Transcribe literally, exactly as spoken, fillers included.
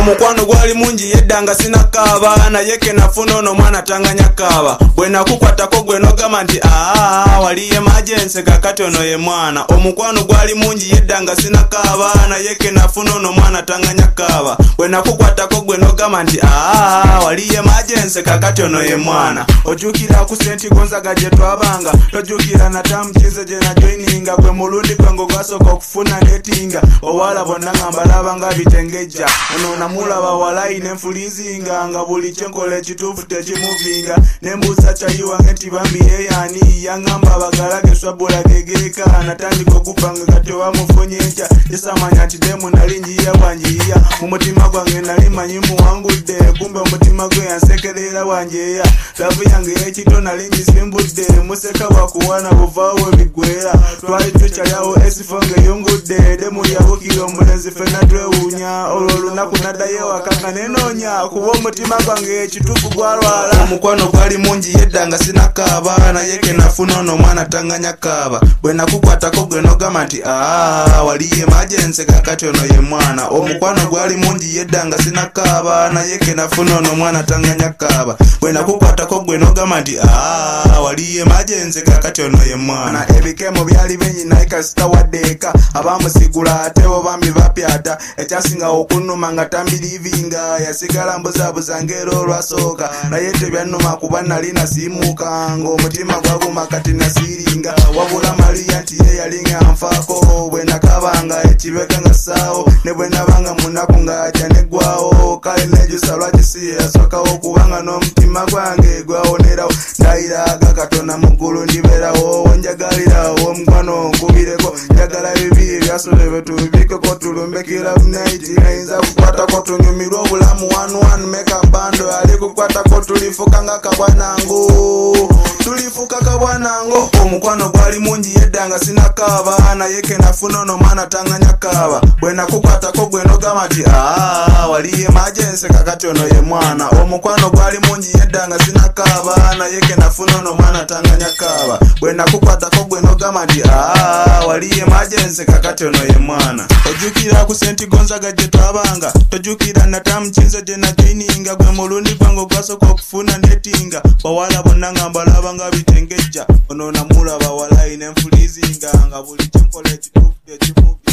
omukwano gwali mungi yedda nga sinakaaba naye ke nafuna ono mwana tanganya kaaba bwe nakukwatako gwe nogamba nti aa wali emergency kakati ono ye mwana omukwano gwali mungi yedda nga sinakaaba naye ke nafuna ono mwana tanganya kaaba bwe nakukwatako gwe nogamba nti aa wali emergency kakati ono ye mwana ojukira ku Saint Gonzaga gye twabanga tojukira natamukize gye na joininga gwe mulundi gwango gwasoka okufuna netinga owala bonna ngamba labanga bitengejja ono namulaba walayi nenfulizinga nga buli kyenkola ekituufu tekimuvinga nembuusa kyayiwange nti bambi yeyani yangamba abagalage swabula gegeka natandika okupanga kati wamufunye nkya yesamanya nti demu nali njiya bwanjiya mu mutima gwange nali manyi muwangudde kumbe omutima gwe yansekerera wanjeya lavu yange yekito nali njisimbudde museka wakuwana buvaawo bigwera twali tukyalyawo esifonge yongudde demu yabukira omulenzi fena twewuunya olwo olunaku naddayo wakanga nenoonya kuba omutima gwange ekituufu gwalwala omukwano gwali mungi yedda nga sinakaaba naye ke nafuna ono mwana tanganya kaaba bwe nakukwatako gwe nogamba nti aa wali emergency kakati ono ye mwana omukwano gwali mungi yedda nga sinakaaba naye ke nafuna ono mwana tanganya kaaba bwe nakukwatako gwe nogamba nti aa wali emergency kakati ono ye mwana ebikemo byali bingi naye kasita waddeeka abamusigula ate bo bambi bapyata ekyasinga okunuma nga tambirivinga yasigala mbuzabuza ngero olwasooka naye tebyannuma kuba nali nasiimuuka ng'omutima gwaguma kati nasiiringa wabula Mariya nti ye yalinga anfaako bwe nakabanga ekibega nga ssaawo ne bwe nabanga munaku ng'ajja neggwawo kale nejusa lwakisi yasookawo kubanga n'omutima gwange gwawonerawo ndayiraga Katonda mu ggulu ndibeerawo njagalirawo omukwano nkubireko njagala bibi ebyasole betubikeko tulumbe kila night ayinza kukwatako tunyumirwa obulamu one one meka bando ali kukwatako tulifuka nga kabwanangu tulifuka kabwanangu omukwano gwali mungi yedda nga sinakaaba naye ke nafuna ono mwana tanganya kaaba bwe nakukwatako gwe nogamba nti aa wali emergency kakati ono ye mwana omukwano gwali mungi yedda nga sinakaaba naye ke nafuna ono mwana tanganya kaaba bwe nakukwatako gwe nogamba nti aa wali emergency kakati ono ye mwana ojukira ku Saint Gonzaga gye twabanga tojukira natamukize gye na joininga gwe mulundi gwango gwasoka okufuna netinga bawala bonna ngamba labanga bitengejja ono namulaba walayi nenfulizinga nga buli kyenkola ekituufu tekimuvi